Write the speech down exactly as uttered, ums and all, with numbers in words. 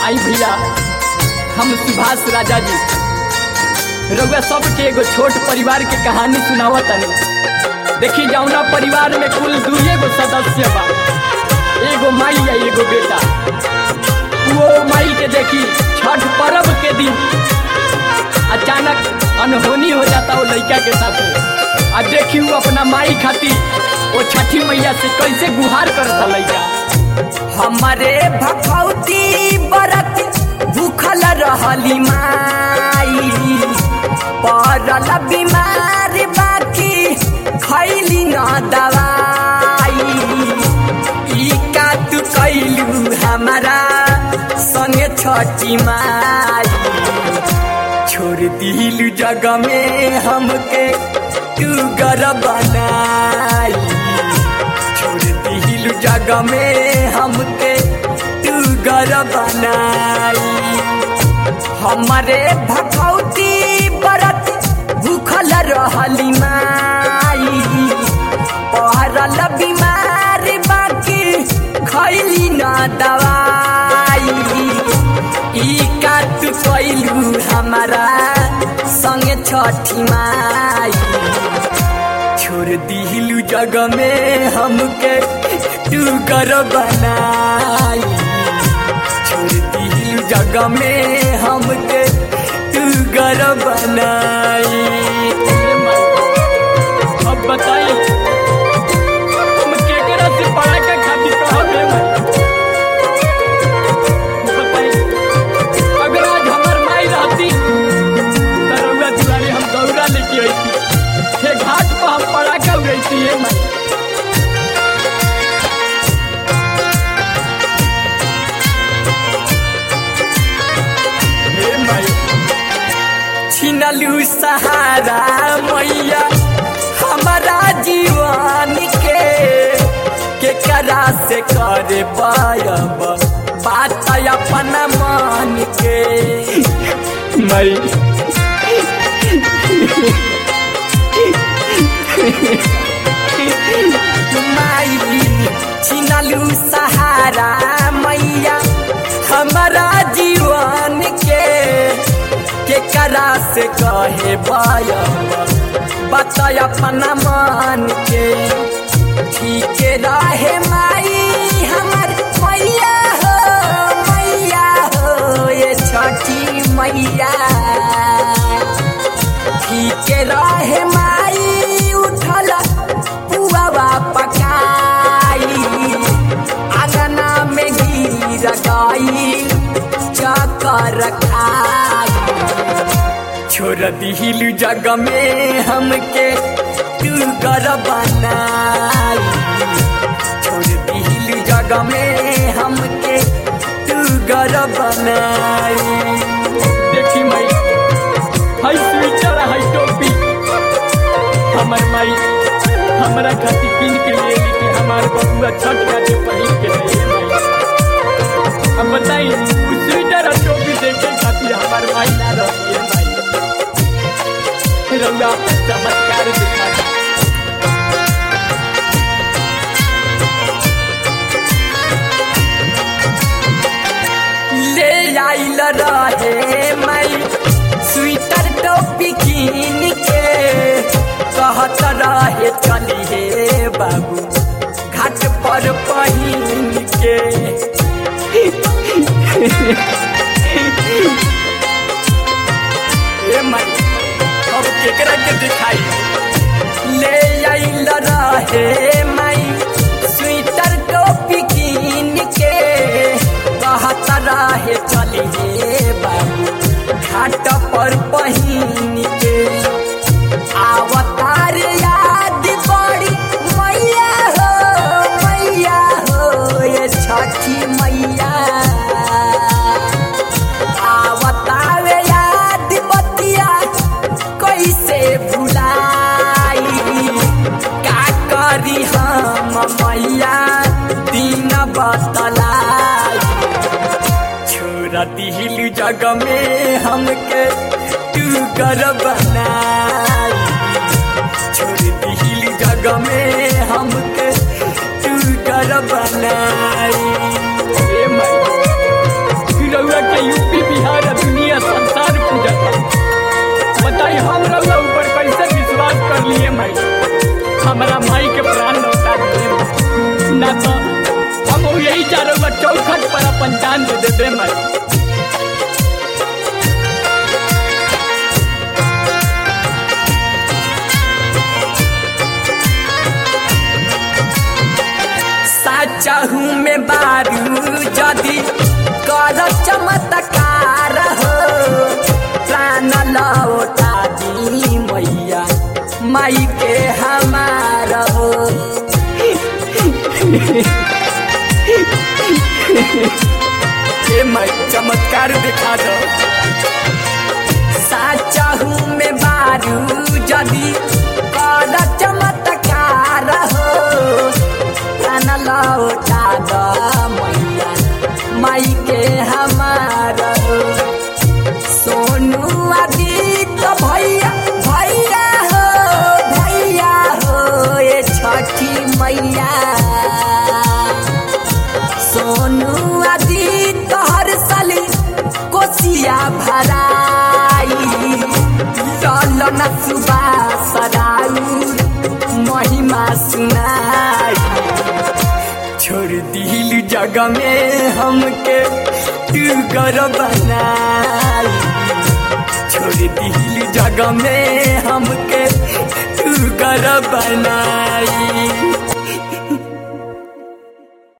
आई भैया हम सुभाष राजा जी रउआ सबके एगो छोट परिवार के कहानी सुनावत तनी। देखी जौना परिवार में कुल दुए गो सदस्य बा, एगो माई या एगो बेटा। वो माई के देखी छठ पर्व के दिन अचानक अनहोनी हो जाता वो लड़का के साथ। आ देखी वो अपना माई खातिर वो छठी मैया से कैसे गुहार करता लड़का। हमारे भखौती बरत भूखल रहली माई, पड़ल बीमार बाकी खैली न दवाई। ई का तू कैलू हमारा संगे छठी माई, छोड़ दिलू जग में हमके तू गर बनाई। छोड़ दिलू जग में हमके तू गर बनाई। हमारे भखौती बरत भूखल रहली माई, पड़ल बीमार बाकी खैली न दवाई। ई का तू कैलू हमारा संगे छठी माई, छोड़ दिलू जग में हमके तू गर बनाई। छोड़ दिलू जग में हमके तू गर बनाई। अब बताई हम केकरा से पढ़ा के खातिर कहबे बताई। अगर आज हमार माई रहती तो रउआ दुआरे हम दौड़ा लेके अइती, हे घाट पर हम पढ़ा के उड़ैती। हे माई हे माई छिनलू सहारा मैया हमारा जीवन के, केकरा से करे पायब बात अपना मन के। माई माई छिनलू सहारा मैया हमारा जीवन के, केकरा से कहे बायब बात अपना मन के। ठीक रहे माई हमार मैया हो, मैया हो ये छठी मैया। ठीक रहे माई उठल पुआवा पकाई, आंगना में गिर गई चक्कर खाई। छोड़ दिलू जग में हमके तू गर बनाई। छोड़ दिलू जग में हमके तू गर बनाई। देखी माई हाई स्वेटर हाई टोपी हमर माई हमरा खातिर किन के लिए लेके हमार बबुआ छठ घाटे पहिन के लिए माई। अब बताई स्वेटर और टोपी देखे खातिर हमार माई ना रहती है माई। रउआ चमत्कार दिखा ले आइल रहे माई स्वेटर टोपी कीन के, कहत रहे चली हे बाबू घाट पर पहिन के। ए माई अब केकरा के दिखाई। ले आइल रहे माई स्वेटर टोपी कीन के, कहत रहे चली हे बाबू घाट पर पहिन के। अवतार याद बड़ी मैया हो, मैया हो ये छठी मैया। अवतार याद बतिया कैसे भुलाई, का करी हम मैया दिन बतलाई। छोड़ दिलू जग में हमके तू गर बनाई। छोड़ दिलू जग में हमके तू गर बनाई। ए माई रउआ अपन जान दे दे मैं। साचहू में बारू जदि कर चमत्कार हो, प्राण लौटा दी मैया माई के हमार हो। ए मैं चमत्कार दिखा दो। साचहू में बारू जदि कर चमत्कार हो, प्राण लौटा द मैया माई के हमार हो। सोनू आदित्य भैया भैया हो भैया हो ये छठी मैया। सोनू आदित्य हर साली कोसिया भराई, चल न सुबह सराऊ महिमा सुनाई। छोड़ दिल जगह में हमके तू घर बनाई, छोड़ दिल जगह में हमके तू घर बनाई।